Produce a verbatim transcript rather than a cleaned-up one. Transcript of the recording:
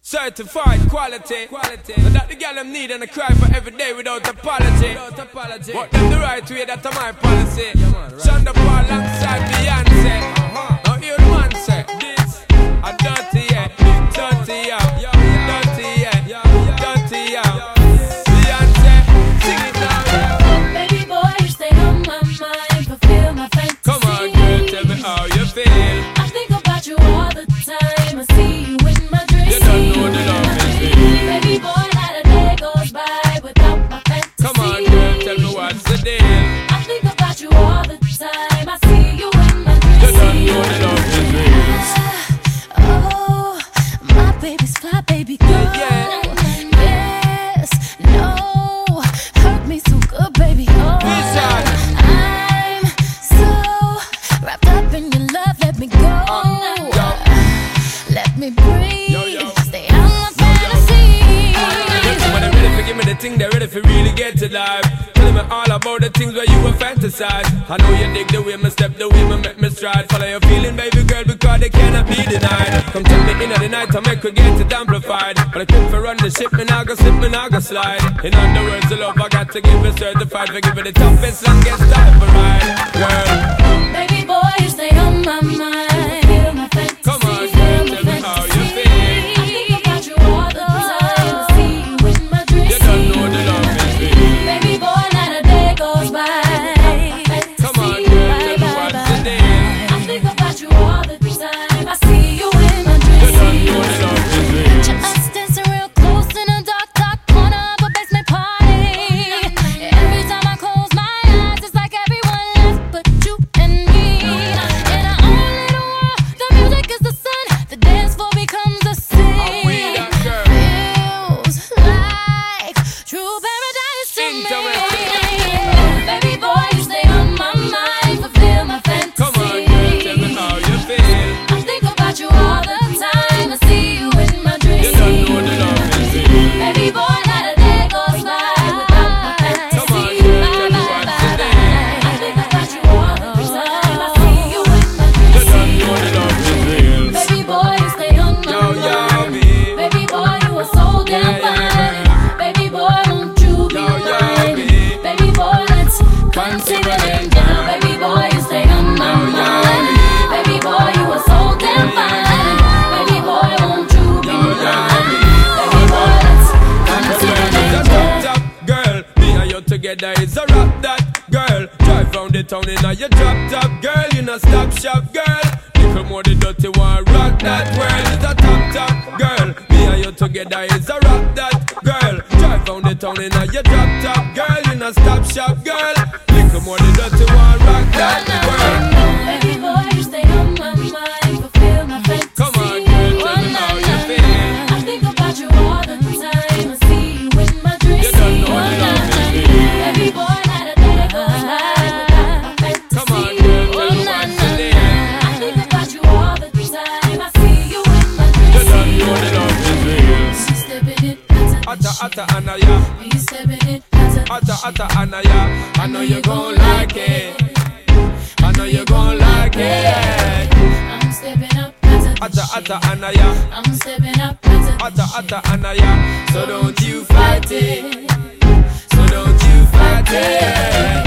Certified quality, quality. So that the girl them need and I cry for every day without apology. Without apology. But them the right way, that's my policy. Yeah, man, right. Shonda Paul alongside Beyonce. Uh-huh. Now hear the man say this a dirty yeah, dirty yeah, dirty yeah, dirty yeah. Beyonce, sing it now. Baby boy, you stay on my mind, fulfill my fantasy. Come on, girl, tell me how you feel. I think about you all the time. I see you in my dreams. You don't know the love is real. Baby boy, not a day goes by without my fantasy. Come on, girl, tell me what's the deal. I think about you all the time. I see you in my dreams. You don't know the love is real. Oh, my baby's fly, baby girl. Yeah. Yes, no, hurt me so good, baby. Oh, Listen. I'm so wrapped up in your love. Let me go. Uh, yo. Let me breathe. Yo, yo. Stay on my fantasy. When somebody ready for give me the thing, they're ready for really get to life. Telling me all about the things where you were fantasize. I know you dig the way me step, the way me make me stride. Follow your feeling, baby girl, because they cannot be denied. Come tell me in the night, I make her get it amplified. But I keep for run the ship, me now go slip, me now go slide. In other words, the love I got to give it certified. For give it the toughest, longest time for ride. Girl, Baby boy, you stay on my mind. Feel my fantasy. come on, girl, tell me how you feel. I think about you all the time. I see you in my dreams. You don't know the love is real. Baby boy, not a day goes by. Come on, girl, tell me what's the deal. I think about you all the time. I see you in my dreams. You don't know the love is real. Just dancing real close in a dark, dark corner of a basement party. Every time I close my eyes, it's like everyone left but you and me. In our own little world, the music is the sun. The dance floor becomes the I'm with sea. that girl. Feels like true paradise to me. Baby boy, you stay on my mind, fulfill my fantasy. Come on, girl, tell me how you feel. I think about you all the time. I see you in my dreams. You don't know the love is real. Baby boy, not a day goes by without my fantasy. Come on, girl, tell me what's the deal. I think about you all the time. I see you in my You dreams. don't know the love is real. Baby boy, you stay on my Yo, yo, mind. me. Baby boy, you are so damn Yeah, yeah, fine. Baby boy, won't you be Yo, yo, mine? me. Baby boy, let's consider it down. Baby boy, you stay on my Yo, yo, mind. me. Baby boy, you are so damn fine. Baby boy, won't you be Yo, yo, mine? me. Baby boy, let's consider it Just down. top, top, girl. Me and you together is a rap that, girl. Drive round the town in a your drop top, girl. You no stop shop, girl. Little more the dirty one, rock that world. Is a top, top, girl. Me and you together is a rap that, girl. Drive round the town in a your drop top, girl. You no stop shop, girl. Little more the dirty one, rock that world. Baby boy, you stay on my mind, fulfill my fantasy. Come on, girl, tell me how you feel. I think about you all the time. I see you in my dreams. You don't know the love is real. Baby boy, not a day goes by without my fantasy. Come on, girl, tell me what's the deal. I think about you all the time. I see you in my You dreams. don't know the love is real. She's stepping it, Atta, atta, anaya. he's stepping it, Atta, atta, anaya. I know you gon' like it. I know you gon' like it. I'm stepping up, Atta, atta, anaya. I'm stepping up, Atta, atta, anaya. So don't you fight it. So don't you fight it.